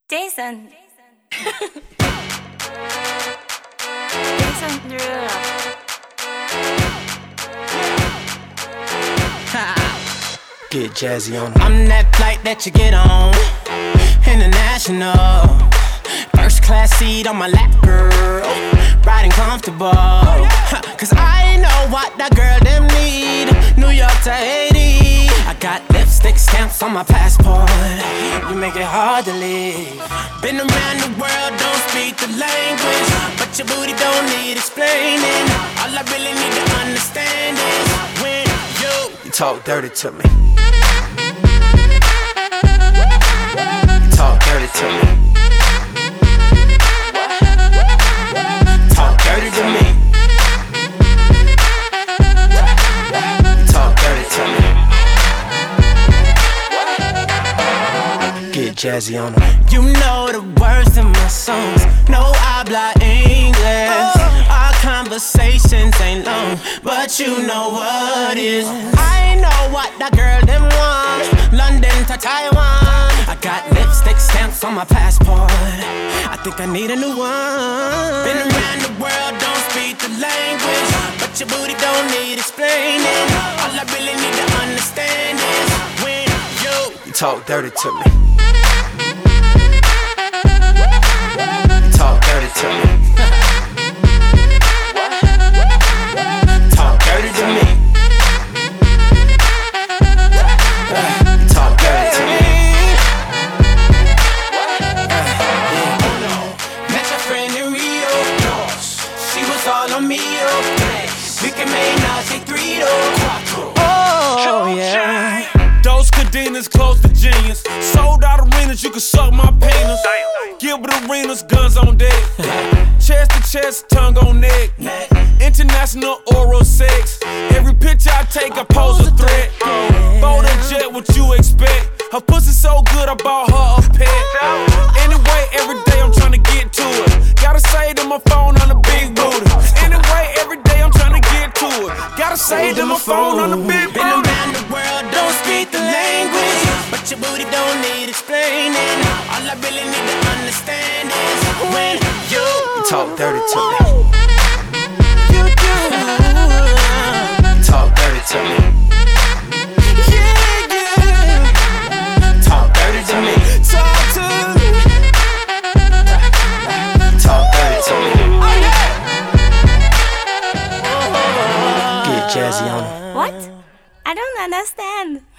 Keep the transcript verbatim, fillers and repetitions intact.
Jason. Jason Derulo. Get jazzy on. I'm that flight that you get on, international. First class seat on my lap, girl. Riding comfortable. Cause I know what that girl them need. New York to Haiti. I got lipstick stamps on my passport. You make it hard to leave. Been around the world, don't speak the language, but your booty don't need explaining. All I really need to understand is when you, you talk dirty to me. You talk dirty to me. Talk dirty to me. You talk dirty to me. Get jazzy on them. You know the words in my songs. No habla English. Our conversations ain't long, but you know what is. I know what that girl them want. London to Taiwan. I got lipstick stamps on my passport. I think I need a new one. Been around the world, don't speak the language, but your booty don't need explaining. All I really need to understand is when you, you talk dirty to me. You talk dirty to me. Talk dirty to me. Talk dirty to me. Met your friend in Rio. She was all on me. We can make now say three to oh yeah. Those cadenas close to genius. Sold out arenas, you can suck my penis. Gilbert Arenas, guns on deck. Chest to chest, tongue on neck. International oral sex. Every picture I take, I pose a threat. Bold and jet, what you expect? Her pussy so good, I bought her a pet. Anyway, every day I'm trying to get to it. Gotta say to my phone on the big booty. Anyway, every day I'm trying to get to it. Gotta say to my phone on the big booty. Been around the world, don't speak the language, but your booty don't need explaining. All I really need to understand is when you, you talk dirty to me. You do. You talk dirty to me. Yeah, yeah. Talk dirty to me. Talk to me. Talk dirty to me. Get jazzy on it. What? I don't understand.